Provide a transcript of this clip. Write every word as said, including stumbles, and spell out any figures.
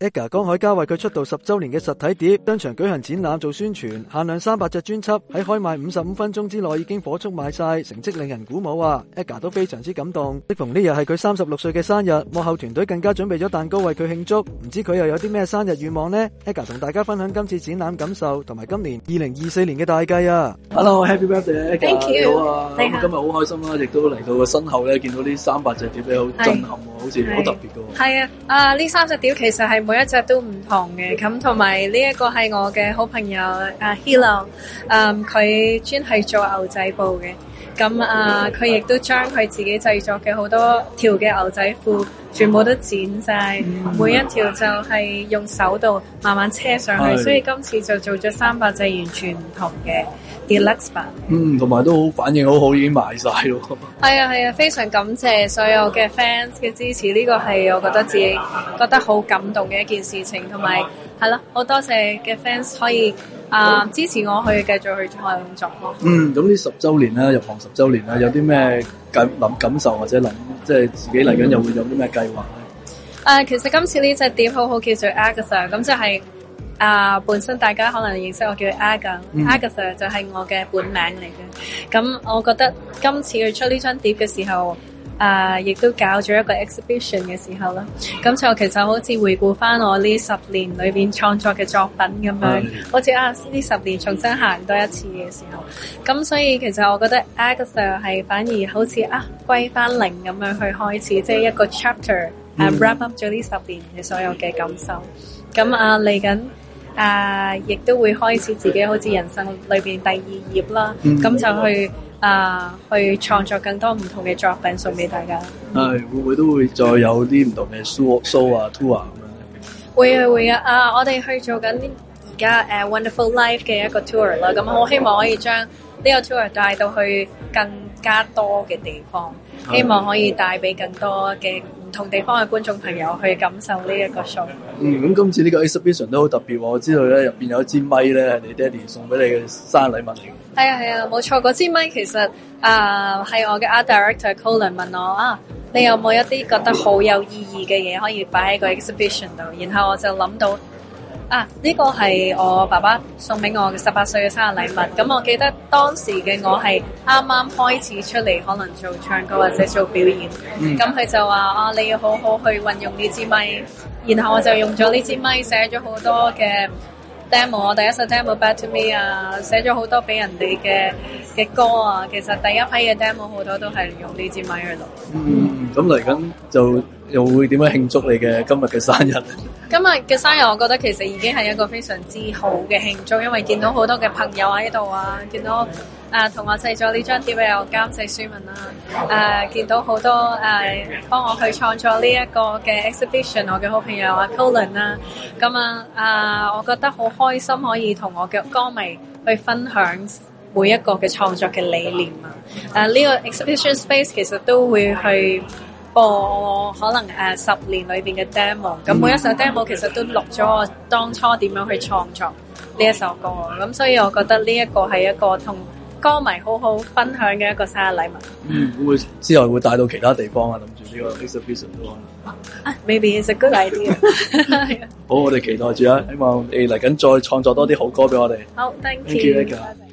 Edgar 江海嘉為佢出道十周年嘅實體碟當場舉行展覽做宣傳，限量三百隻專輯喺開賣五十五分鐘之內已經火速賣晒，成績令人鼓舞啊 Edgar 都非常之感動。適逢呢日係佢三十六歲嘅生日，幕後團隊更加準備咗蛋糕為佢慶祝，唔知佢又有啲咩生日願望呢？ Edgar 同大家分享今次展覽感受同埋今年二零二四年嘅大計啊。 Hello Happy Birthday Edgar。 Thank you。 你好啊， 你好。 今日好開心啦，亦都嚟到個身後咧見到呢三百隻碟咧好震撼喎，好似好特別嘅喎。 係啊，啊呢三隻碟其實係每一隻都唔同嘅，咁同埋呢一個係我嘅好朋友啊 Hilo， 嗯佢專係做牛仔布嘅，咁啊佢亦都將佢自己製作嘅好多條嘅牛仔褲全部都剪晒，嗯、每一條就係用手度慢慢車上去，所以今次就做咗三百隻完全唔同嘅 Deluxe 版。 嗯，同埋都好反應好好，已經賣晒咯。 係啊係啊，非常感謝所有嘅 fans 嘅支持，呢個係我覺得自己覺得好感動嘅一件事情，同埋係咯，好多謝嘅 fans 可以啊、呃、支持我去繼續去創作咯。 嗯，咁呢十週年啦，入行十週年啦，有啲咩感諗感受或者諗，即係自己嚟緊又會有啲咩計劃咧？誒、 呃，其實今次呢隻碟好好叫做 Agatha， 咁就係、是。啊、呃，本身大家可能認識我叫 Aga，Agatha、嗯、Agatha 就係我嘅本名嚟嘅。咁我覺得今次佢出呢張碟嘅時候，啊、呃，亦都搞咗一個 exhibition 嘅時候啦。咁就其實好似回顧翻我呢十年裏邊創作嘅作品咁樣，好似啊呢十年重新行多一次嘅時候。咁所以其實我覺得 Agatha 係反而好似啊歸翻零咁樣去開始，即、就、係、是、一個 chapter，啊 wrap up 咗呢十年嘅所有嘅感受。咁啊嚟緊。啊！亦都會開始自己好似人生裏邊第二頁啦，咁、嗯、就去啊去創作更多唔同嘅作品送俾大家。 係會唔會都會再有啲唔同嘅 show show 啊 tour 咁樣？ 會啊會啊！啊我哋去做緊而家誒 Wonderful Life 嘅一個 tour 啦，咁我希望可以將呢個 tour 帶到去更加多嘅地方，希望可以帶俾更多嘅唔同地方嘅觀眾朋友去感受呢一個 show。 嗯，咁今次呢個 exhibition 都好特別喎，我知道咧入邊有一支咪咧係你爹哋送俾你嘅生日禮物嚟嘅。係啊係啊，冇錯，嗰支咪其實啊係、呃、我嘅 art director Colin 問我啊，你有冇一啲覺得好有意義嘅嘢可以擺喺個 exhibition 度？然後我就諗到。啊！呢、這個係我爸爸送俾我嘅十八歲嘅生日禮物。咁我記得當時嘅我係啱啱開始出嚟，可能做唱歌或者做表演。咁佢、嗯、就話啊，你要好好去運用呢支咪。然後我就用咗呢支咪寫咗好多嘅 demo。我第一首 demo Back to Me 啊，寫咗好多俾人哋嘅嘅歌啊。其實第一批嘅 demo 好多都係用呢支咪去錄。 嗯，咁嚟緊就又會點樣慶祝你嘅今日嘅生日？ 今日嘅生日，我覺得其實已經係一個非常之好嘅慶祝，因為見到好多嘅朋友喺度啊，見到誒同、呃、我製作呢張碟嘅有監製書文啦，誒、呃、見到好多誒幫、呃、我去創作呢一個嘅 exhibition， 我嘅好朋友阿 Colin 啦，咁啊啊，我覺得好開心可以同我嘅歌迷去分享每一個嘅創作嘅理念啊！誒、呃、呢、這個 exhibition space 其實都會去播我可能誒、呃、十年裏邊嘅 demo， 咁每一首 demo 其實都錄咗我當初點樣去創作呢一首歌，咁所以我覺得呢一個係一個同歌迷好好分享嘅一個生日禮物。 嗯，會唔會之後會帶到其他地方啊？諗住呢個 exhibition 都可能。 Maybe it's a good idea 。 好，我哋期待住啊！希望你嚟緊再創作多啲好歌俾我哋。 好 ，thank you。